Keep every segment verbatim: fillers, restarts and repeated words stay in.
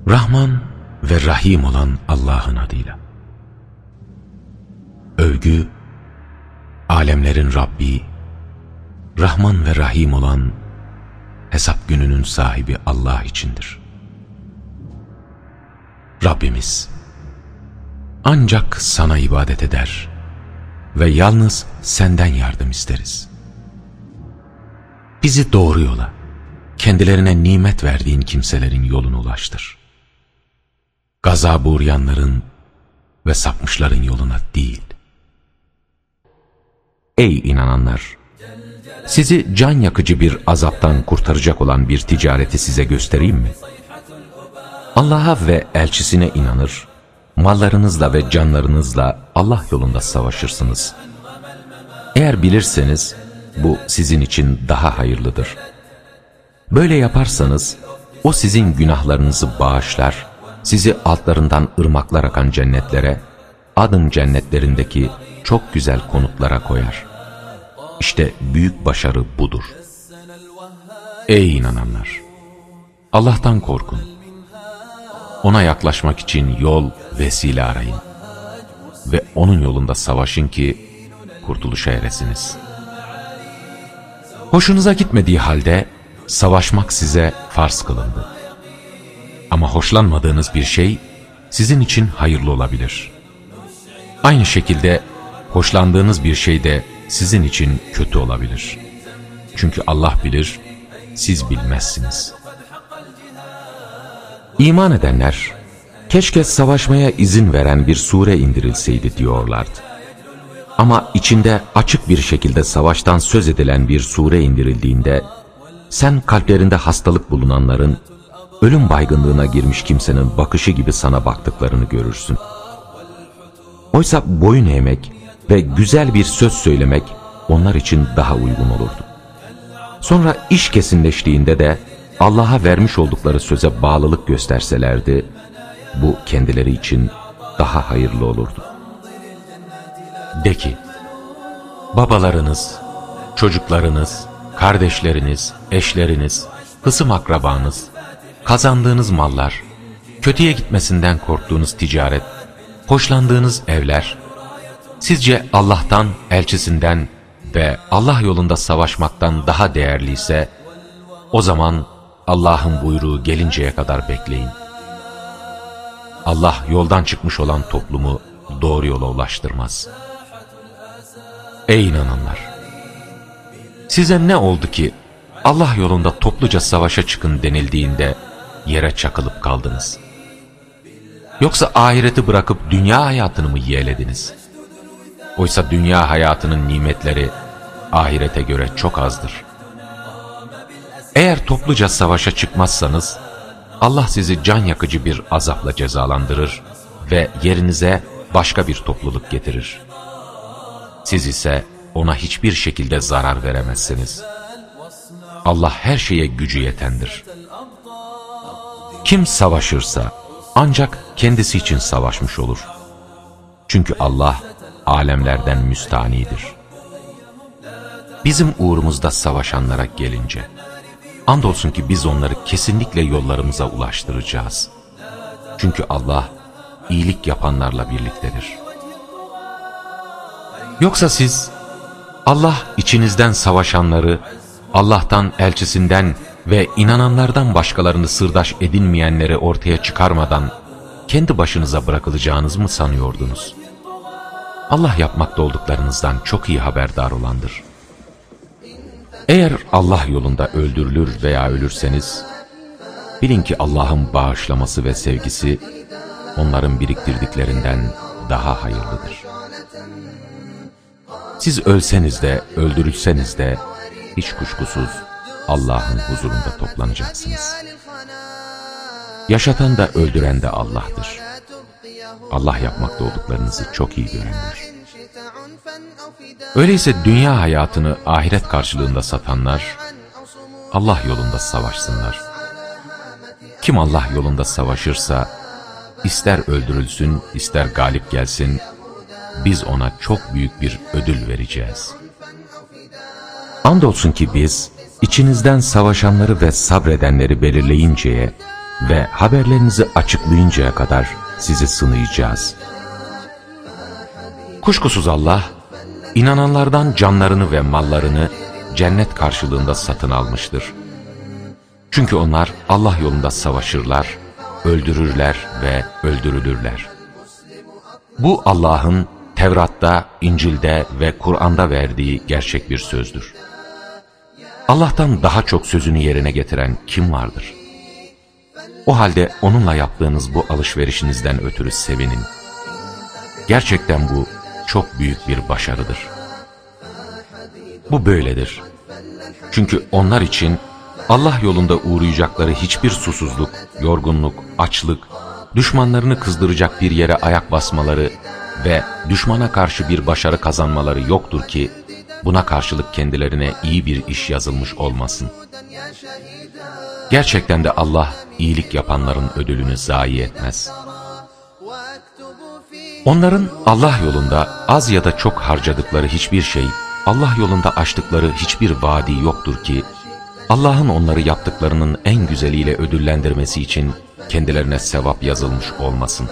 Rahman ve Rahim olan Allah'ın adıyla. Övgü, alemlerin Rabbi, Rahman ve Rahim olan hesap gününün sahibi Allah içindir. Rabbimiz, ancak sana ibadet eder ve yalnız senden yardım isteriz. Bizi doğru yola, kendilerine nimet verdiğin kimselerin yolunu ulaştır. Gazaba uğrayanların ve sapmışların yoluna değil. Ey inananlar! Sizi can yakıcı bir azaptan kurtaracak olan bir ticareti size göstereyim mi? Allah'a ve elçisine inanır, mallarınızla ve canlarınızla Allah yolunda savaşırsınız. Eğer bilirseniz, bu sizin için daha hayırlıdır. Böyle yaparsanız, o sizin günahlarınızı bağışlar, sizi altlarından ırmaklar akan cennetlere, adın cennetlerindeki çok güzel konutlara koyar. İşte büyük başarı budur. Ey inananlar! Allah'tan korkun. Ona yaklaşmak için yol, vesile arayın. Ve onun yolunda savaşın ki kurtuluşa eresiniz. Hoşunuza gitmediği halde savaşmak size farz kılındı. Ama hoşlanmadığınız bir şey sizin için hayırlı olabilir. Aynı şekilde hoşlandığınız bir şey de sizin için kötü olabilir. Çünkü Allah bilir, siz bilmezsiniz. İman edenler, keşke savaşmaya izin veren bir sure indirilseydi diyorlardı. Ama içinde açık bir şekilde savaştan söz edilen bir sure indirildiğinde, sen kalplerinde hastalık bulunanların, ölüm baygınlığına girmiş kimsenin bakışı gibi sana baktıklarını görürsün. Oysa boyun eğmek ve güzel bir söz söylemek onlar için daha uygun olurdu. Sonra iş kesinleştiğinde de Allah'a vermiş oldukları söze bağlılık gösterselerdi, bu kendileri için daha hayırlı olurdu. De ki, babalarınız, çocuklarınız, kardeşleriniz, eşleriniz, hısım akrabanız, kazandığınız mallar, kötüye gitmesinden korktuğunuz ticaret, hoşlandığınız evler, sizce Allah'tan, elçisinden ve Allah yolunda savaşmaktan daha değerliyse, o zaman Allah'ın buyruğu gelinceye kadar bekleyin. Allah yoldan çıkmış olan toplumu doğru yola ulaştırmaz. Ey inananlar! Size ne oldu ki Allah yolunda topluca savaşa çıkın denildiğinde yere çakılıp kaldınız? Yoksa ahireti bırakıp dünya hayatını mı yeğlediniz? Oysa dünya hayatının nimetleri ahirete göre çok azdır. Eğer topluca savaşa çıkmazsanız, Allah sizi can yakıcı bir azapla cezalandırır ve yerinize başka bir topluluk getirir. Siz ise ona hiçbir şekilde zarar veremezsiniz. Allah her şeye gücü yetendir. Kim savaşırsa ancak kendisi için savaşmış olur. Çünkü Allah alemlerden müstanidir. Bizim uğrumuzda savaşanlara gelince, andolsun ki biz onları kesinlikle yollarımıza ulaştıracağız. Çünkü Allah iyilik yapanlarla birliktedir. Yoksa siz Allah içinizden savaşanları, Allah'tan, elçisinden ve inananlardan başkalarını sırdaş edinmeyenleri ortaya çıkarmadan kendi başınıza bırakılacağınızı mı sanıyordunuz? Allah yapmakta olduklarınızdan çok iyi haberdar olandır. Eğer Allah yolunda öldürülür veya ölürseniz, bilin ki Allah'ın bağışlaması ve sevgisi onların biriktirdiklerinden daha hayırlıdır. Siz ölseniz de, öldürülseniz de hiç kuşkusuz Allah'ın huzurunda toplanacaksınız. Yaşatan da öldüren de Allah'tır. Allah yapmakta olduklarınızı çok iyi görendir. Öyleyse dünya hayatını ahiret karşılığında satanlar, Allah yolunda savaşsınlar. Kim Allah yolunda savaşırsa, ister öldürülsün, ister galip gelsin, biz ona çok büyük bir ödül vereceğiz. Andolsun ki biz, içinizden savaşanları ve sabredenleri belirleyinceye ve haberlerinizi açıklayıncaya kadar sizi sınayacağız. Kuşkusuz Allah, inananlardan canlarını ve mallarını cennet karşılığında satın almıştır. Çünkü onlar Allah yolunda savaşırlar, öldürürler ve öldürülürler. Bu Allah'ın Tevrat'ta, İncil'de ve Kur'an'da verdiği gerçek bir sözdür. Allah'tan daha çok sözünü yerine getiren kim vardır? O halde onunla yaptığınız bu alışverişinizden ötürü sevinin. Gerçekten bu çok büyük bir başarıdır. Bu böyledir. Çünkü onlar için Allah yolunda uğrayacakları hiçbir susuzluk, yorgunluk, açlık, düşmanlarını kızdıracak bir yere ayak basmaları ve düşmana karşı bir başarı kazanmaları yoktur ki buna karşılık kendilerine iyi bir iş yazılmış olmasın. Gerçekten de Allah iyilik yapanların ödülünü zayi etmez. Onların Allah yolunda az ya da çok harcadıkları hiçbir şey, Allah yolunda açtıkları hiçbir vadi yoktur ki Allah'ın onları yaptıklarının en güzeliyle ödüllendirmesi için kendilerine sevap yazılmış olmasın.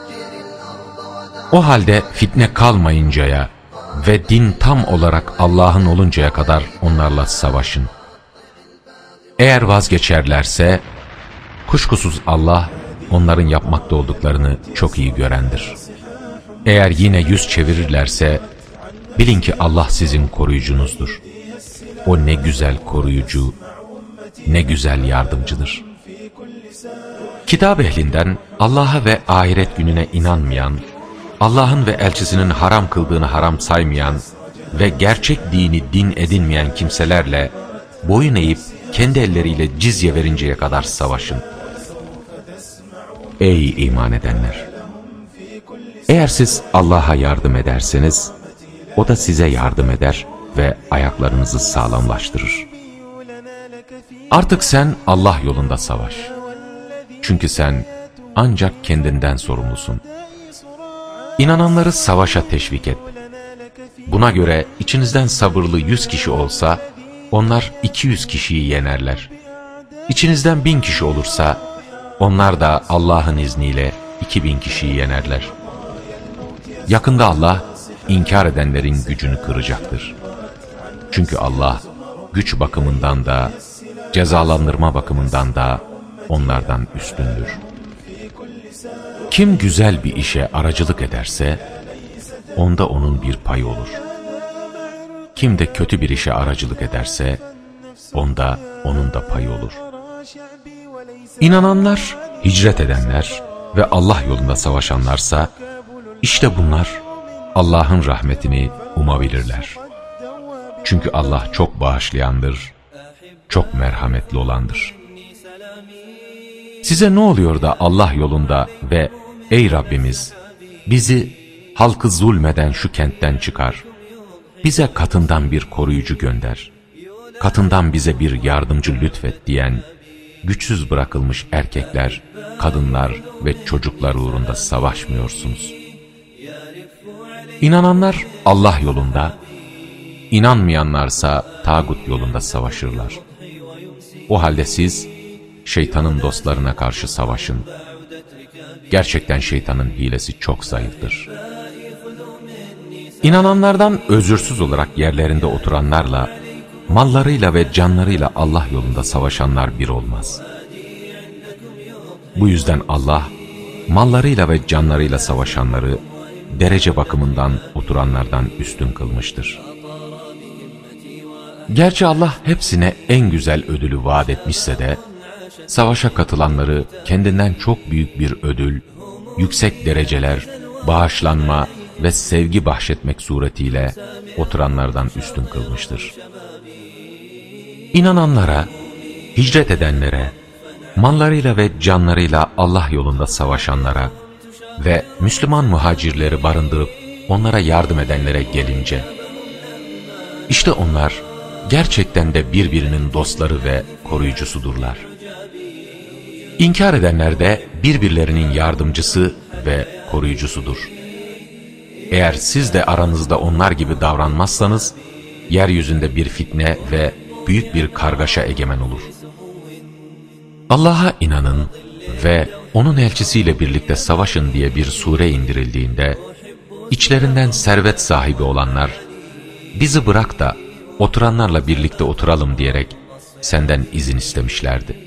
O halde fitne kalmayıncaya ve din tam olarak Allah'ın oluncaya kadar onlarla savaşın. Eğer vazgeçerlerse, kuşkusuz Allah onların yapmakta olduklarını çok iyi görendir. Eğer yine yüz çevirirlerse, bilin ki Allah sizin koruyucunuzdur. O ne güzel koruyucu, ne güzel yardımcıdır. Kitap ehlinden Allah'a ve ahiret gününe inanmayan, Allah'ın ve elçisinin haram kıldığını haram saymayan ve gerçek dini din edinmeyen kimselerle boyun eğip kendi elleriyle cizye verinceye kadar savaşın. Ey iman edenler! Eğer siz Allah'a yardım ederseniz, O da size yardım eder ve ayaklarınızı sağlamlaştırır. Artık sen Allah yolunda savaş. Çünkü sen ancak kendinden sorumlusun. İnananları savaşa teşvik et. Buna göre içinizden sabırlı yüz kişi olsa, onlar iki yüz kişiyi yenerler. İçinizden bin kişi olursa, onlar da Allah'ın izniyle iki bin kişiyi yenerler. Yakında Allah, inkar edenlerin gücünü kıracaktır. Çünkü Allah, güç bakımından da, cezalandırma bakımından da onlardan üstündür. Kim güzel bir işe aracılık ederse, onda onun bir payı olur. Kim de kötü bir işe aracılık ederse, onda onun da payı olur. İnananlar, hicret edenler ve Allah yolunda savaşanlarsa, işte bunlar Allah'ın rahmetini umabilirler. Çünkü Allah çok bağışlayandır, çok merhametli olandır. Size ne oluyor da Allah yolunda ve ey Rabbimiz, bizi halkı zulmeden şu kentten çıkar, bize katından bir koruyucu gönder, katından bize bir yardımcı lütfet diyen, güçsüz bırakılmış erkekler, kadınlar ve çocuklar uğrunda savaşmıyorsunuz. İnananlar Allah yolunda, inanmayanlarsa tağut yolunda savaşırlar. O halde siz şeytanın dostlarına karşı savaşın. Gerçekten şeytanın hilesi çok zayıftır. İnananlardan özürsüz olarak yerlerinde oturanlarla, mallarıyla ve canlarıyla Allah yolunda savaşanlar bir olmaz. Bu yüzden Allah, mallarıyla ve canlarıyla savaşanları, derece bakımından oturanlardan üstün kılmıştır. Gerçi Allah hepsine en güzel ödülü vaat etmişse de, savaşa katılanları kendinden çok büyük bir ödül, yüksek dereceler, bağışlanma ve sevgi bahşetmek suretiyle oturanlardan üstün kılmıştır. İnananlara, hicret edenlere, mallarıyla ve canlarıyla Allah yolunda savaşanlara ve Müslüman muhacirleri barındırıp onlara yardım edenlere gelince, işte onlar gerçekten de birbirinin dostları ve koruyucusudurlar. İnkar edenler de birbirlerinin yardımcısı ve koruyucusudur. Eğer siz de aranızda onlar gibi davranmazsanız, yeryüzünde bir fitne ve büyük bir kargaşa egemen olur. Allah'a inanın ve onun elçisiyle birlikte savaşın diye bir sure indirildiğinde, içlerinden servet sahibi olanlar, bizi bırak da oturanlarla birlikte oturalım diyerek senden izin istemişlerdi.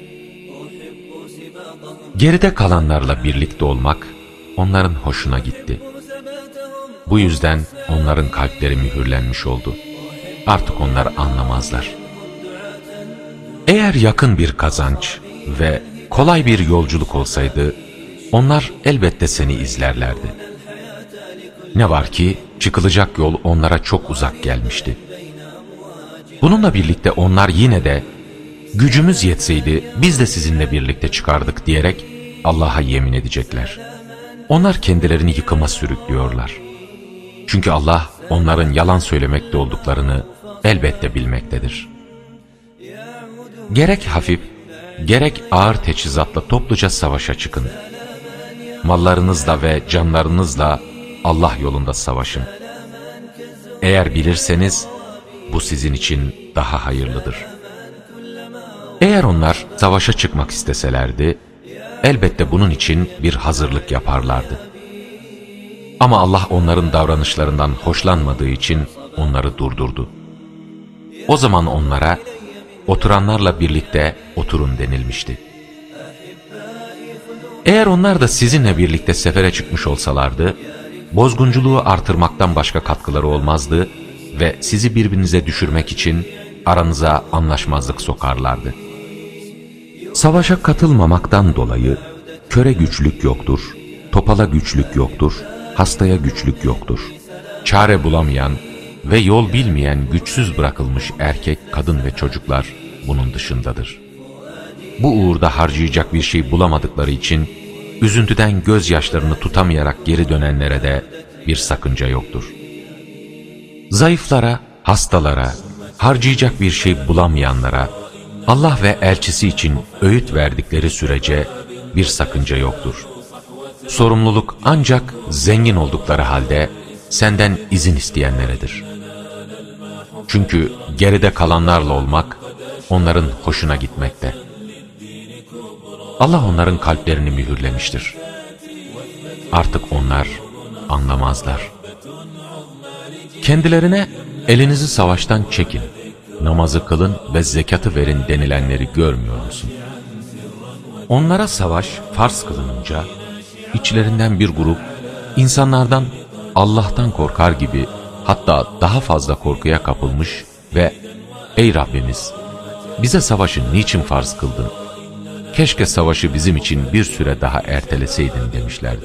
Geride kalanlarla birlikte olmak onların hoşuna gitti. Bu yüzden onların kalpleri mühürlenmiş oldu. Artık onlar anlamazlar. Eğer yakın bir kazanç ve kolay bir yolculuk olsaydı, onlar elbette seni izlerlerdi. Ne var ki çıkılacak yol onlara çok uzak gelmişti. Bununla birlikte onlar yine de gücümüz yetseydi biz de sizinle birlikte çıkardık diyerek Allah'a yemin edecekler. Onlar kendilerini yıkıma sürüklüyorlar. Çünkü Allah onların yalan söylemekte olduklarını elbette bilmektedir. Gerek hafif, gerek ağır teçhizatla topluca savaşa çıkın. Mallarınızla ve canlarınızla Allah yolunda savaşın. Eğer bilirseniz bu sizin için daha hayırlıdır. Eğer onlar savaşa çıkmak isteselerdi, elbette bunun için bir hazırlık yaparlardı. Ama Allah onların davranışlarından hoşlanmadığı için onları durdurdu. O zaman onlara, oturanlarla birlikte oturun denilmişti. Eğer onlar da sizinle birlikte sefere çıkmış olsalardı, bozgunculuğu artırmaktan başka katkıları olmazdı ve sizi birbirinize düşürmek için aranıza anlaşmazlık sokarlardı. Savaşa katılmamaktan dolayı köre güçlük yoktur, topala güçlük yoktur, hastaya güçlük yoktur. Çare bulamayan ve yol bilmeyen güçsüz bırakılmış erkek, kadın ve çocuklar bunun dışındadır. Bu uğurda harcayacak bir şey bulamadıkları için üzüntüden gözyaşlarını tutamayarak geri dönenlere de bir sakınca yoktur. Zayıflara, hastalara, harcayacak bir şey bulamayanlara Allah ve elçisi için öğüt verdikleri sürece bir sakınca yoktur. Sorumluluk ancak zengin oldukları halde senden izin isteyenleredir. Çünkü geride kalanlarla olmak onların hoşuna gitmekte. Allah onların kalplerini mühürlemiştir. Artık onlar anlamazlar. Kendilerine elinizi savaştan çekin, namazı kılın ve zekatı verin denilenleri görmüyor musun? Onlara savaş farz kılınınca, içlerinden bir grup, insanlardan Allah'tan korkar gibi, hatta daha fazla korkuya kapılmış ve "Ey Rabbimiz, bize savaşı niçin farz kıldın? Keşke savaşı bizim için bir süre daha erteleseydin" demişlerdi.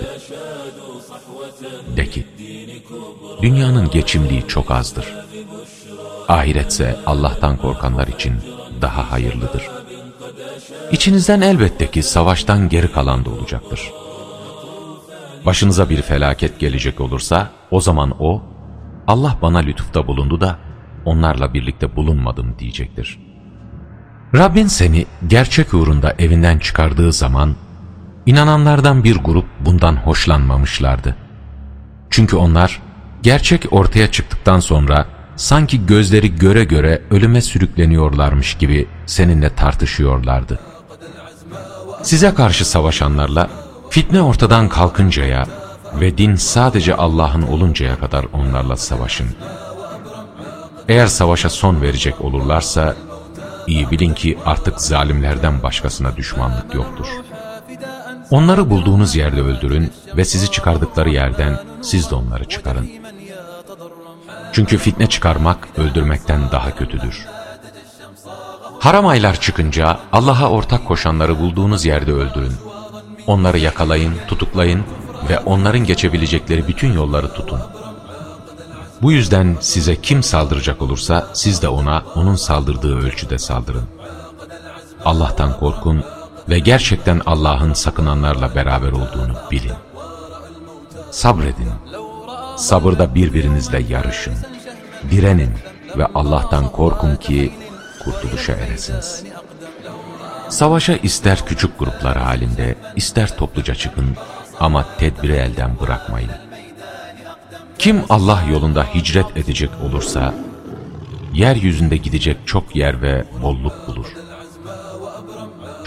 De ki, dünyanın geçimliği çok azdır. Ahiretse Allah'tan korkanlar için daha hayırlıdır. İçinizden elbette ki savaştan geri kalan da olacaktır. Başınıza bir felaket gelecek olursa, o zaman o, Allah bana lütufta bulundu da onlarla birlikte bulunmadım diyecektir. Rabbin seni gerçek uğrunda evinden çıkardığı zaman, inananlardan bir grup bundan hoşlanmamışlardı. Çünkü onlar, gerçek ortaya çıktıktan sonra, sanki gözleri göre göre ölüme sürükleniyorlarmış gibi seninle tartışıyorlardı. Size karşı savaşanlarla, fitne ortadan kalkıncaya ve din sadece Allah'ın oluncaya kadar onlarla savaşın. Eğer savaşa son verecek olurlarsa, iyi bilin ki artık zalimlerden başkasına düşmanlık yoktur. Onları bulduğunuz yerde öldürün ve sizi çıkardıkları yerden siz de onları çıkarın. Çünkü fitne çıkarmak öldürmekten daha kötüdür. Haram aylar çıkınca Allah'a ortak koşanları bulduğunuz yerde öldürün. Onları yakalayın, tutuklayın ve onların geçebilecekleri bütün yolları tutun. Bu yüzden size kim saldıracak olursa siz de ona onun saldırdığı ölçüde saldırın. Allah'tan korkun ve gerçekten Allah'ın sakınanlarla beraber olduğunu bilin. Sabredin. Sabırda birbirinizle yarışın. Direnin ve Allah'tan korkun ki kurtuluşa eresiniz. Savaşa ister küçük gruplar halinde, ister topluca çıkın ama tedbiri elden bırakmayın. Kim Allah yolunda hicret edecek olursa, yeryüzünde gidecek çok yer ve bolluk bulur.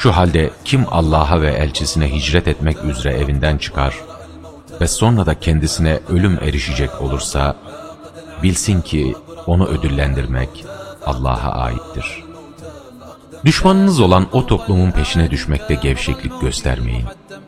Şu halde kim Allah'a ve elçisine hicret etmek üzere evinden çıkar ve sonra da kendisine ölüm erişecek olursa, bilsin ki onu ödüllendirmek Allah'a aittir. Düşmanınız olan o toplumun peşine düşmekte gevşeklik göstermeyin.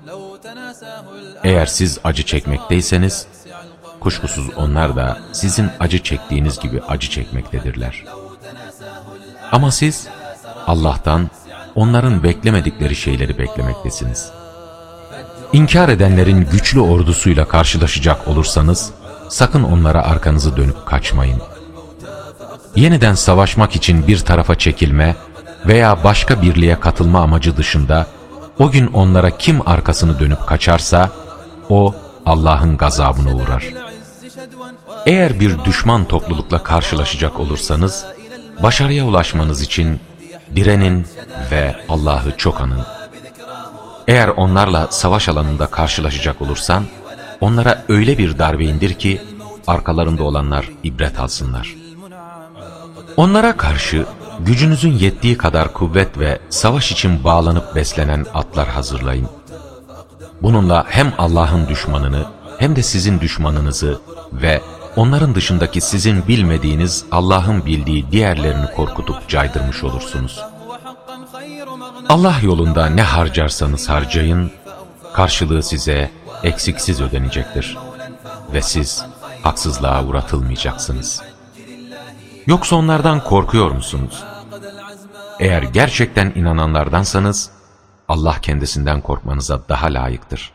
Eğer siz acı çekmekteyseniz, kuşkusuz onlar da sizin acı çektiğiniz gibi acı çekmektedirler. Ama siz Allah'tan onların beklemedikleri şeyleri beklemektesiniz. İnkar edenlerin güçlü ordusuyla karşılaşacak olursanız, sakın onlara arkanızı dönüp kaçmayın. Yeniden savaşmak için bir tarafa çekilme veya başka birliğe katılma amacı dışında, o gün onlara kim arkasını dönüp kaçarsa, o Allah'ın gazabına uğrar. Eğer bir düşman toplulukla karşılaşacak olursanız, başarıya ulaşmanız için direnin ve Allah'ı çok anın. Eğer onlarla savaş alanında karşılaşacak olursan, onlara öyle bir darbe indir ki, arkalarında olanlar ibret alsınlar. Onlara karşı gücünüzün yettiği kadar kuvvet ve savaş için bağlanıp beslenen atlar hazırlayın. Bununla hem Allah'ın düşmanını hem de sizin düşmanınızı ve onların dışındaki sizin bilmediğiniz Allah'ın bildiği diğerlerini korkutup caydırmış olursunuz. Allah yolunda ne harcarsanız harcayın, karşılığı size eksiksiz ödenecektir ve siz haksızlığa uğratılmayacaksınız. Yoksa onlardan korkuyor musunuz? Eğer gerçekten inananlardansanız, Allah kendisinden korkmanıza daha layıktır.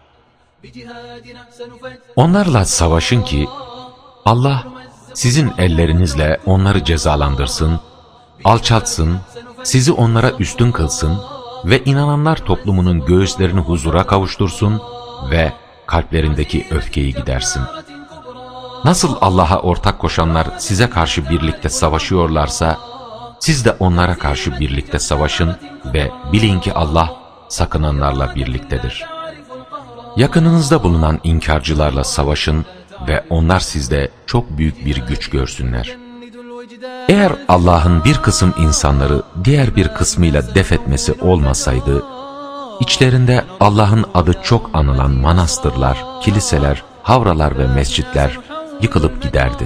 Onlarla savaşın ki, Allah sizin ellerinizle onları cezalandırsın, alçaltsın, sizi onlara üstün kılsın ve inananlar toplumunun göğüslerini huzura kavuştursun ve kalplerindeki öfkeyi gidersin. Nasıl Allah'a ortak koşanlar size karşı birlikte savaşıyorlarsa, siz de onlara karşı birlikte savaşın ve bilin ki Allah sakınanlarla birliktedir. Yakınınızda bulunan inkarcılarla savaşın ve onlar sizde çok büyük bir güç görsünler. Eğer Allah'ın bir kısım insanları diğer bir kısmıyla def etmesi olmasaydı, içlerinde Allah'ın adı çok anılan manastırlar, kiliseler, havralar ve mescitler yıkılıp giderdi.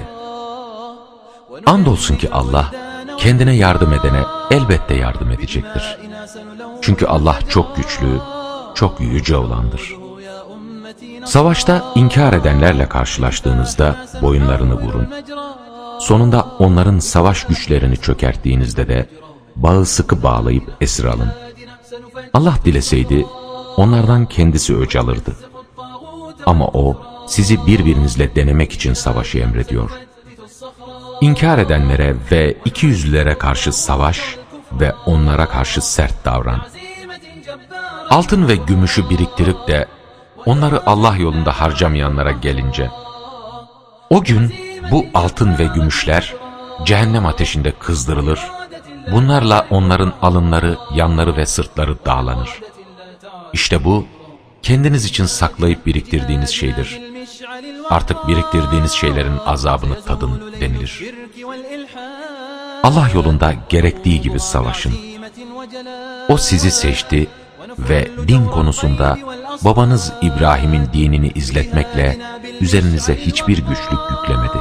Andolsun ki Allah, kendine yardım edene elbette yardım edecektir. Çünkü Allah çok güçlü, çok yüce olandır. Savaşta inkar edenlerle karşılaştığınızda boyunlarını vurun. Sonunda onların savaş güçlerini çökerttiğinizde de bağı sıkı bağlayıp esir alın. Allah dileseydi onlardan kendisi öc alırdı. Ama O sizi birbirinizle denemek için savaşı emrediyor. İnkar edenlere ve ikiyüzlülere karşı savaş ve onlara karşı sert davran. Altın ve gümüşü biriktirip de onları Allah yolunda harcamayanlara gelince, o gün bu altın ve gümüşler cehennem ateşinde kızdırılır, bunlarla onların alınları, yanları ve sırtları dağlanır. İşte bu, kendiniz için saklayıp biriktirdiğiniz şeydir. Artık biriktirdiğiniz şeylerin azabını tadın denilir. Allah yolunda gerektiği gibi savaşın. O sizi seçti ve din konusunda babanız İbrahim'in dinini izletmekle üzerinize hiçbir güçlük yüklemedi.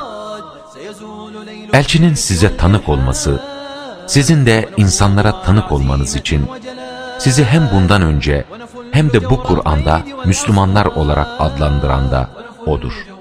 Elçinin size tanık olması, sizin de insanlara tanık olmanız için sizi hem bundan önce hem de bu Kur'an'da Müslümanlar olarak adlandıran da O'dur.